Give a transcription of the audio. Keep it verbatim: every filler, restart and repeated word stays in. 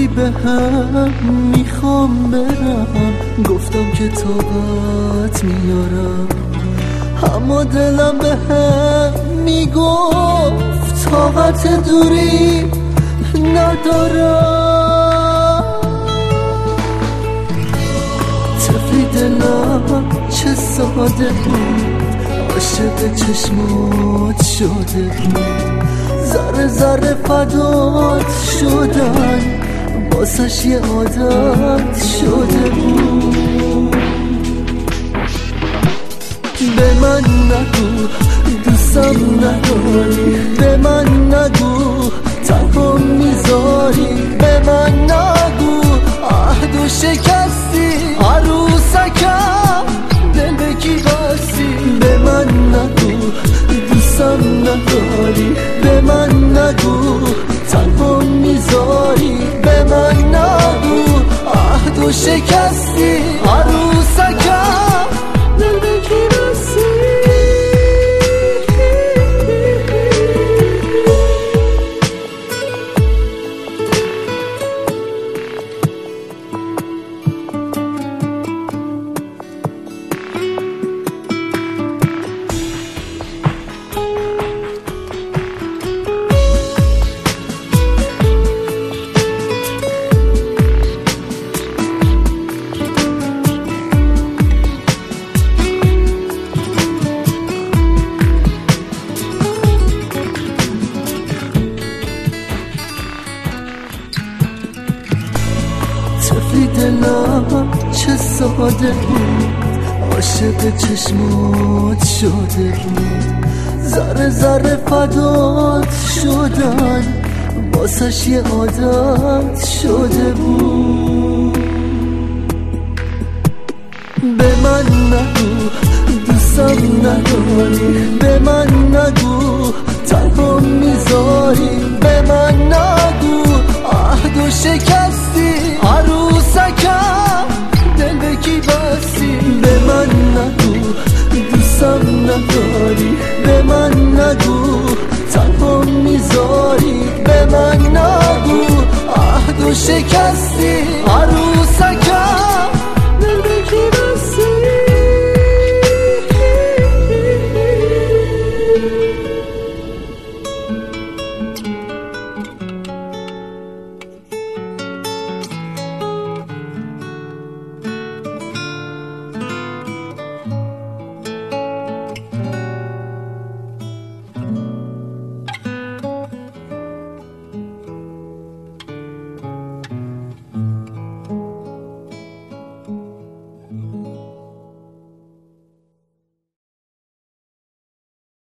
به هم میخوام برم، گفتم که طاقت میارم، اما دلم به هم میگفت طاقت دوری ندارم. طفلی دلم چه ساده بود، عاشق چشمات شده بود، ذره ذره فدات شدن واسش یه عادت شده بود. به من نگو دوستم نداری، به من نگو تنها میذاری، به من نگو عهد و شکستی عروسکم دل به کی بستی. به من نگو دوستم نداری، به من نگو تنها میذاری، به من نگو عهد و شکستی عروسکم دل به کی بستی. طفلی دلم چه ساده بود، عاشق چشمات شده بود، ذره ذره فدات شدن واسش یه عادت شده بود. به من نگو دوستم نداری، به من نگو تنها میذاری، به من نگو عهد و شکستی عروسکم دل به کی بستی. به من نگو دوستم نداری، به من نگو تنها میذاری، به من نگو عهد و شکستی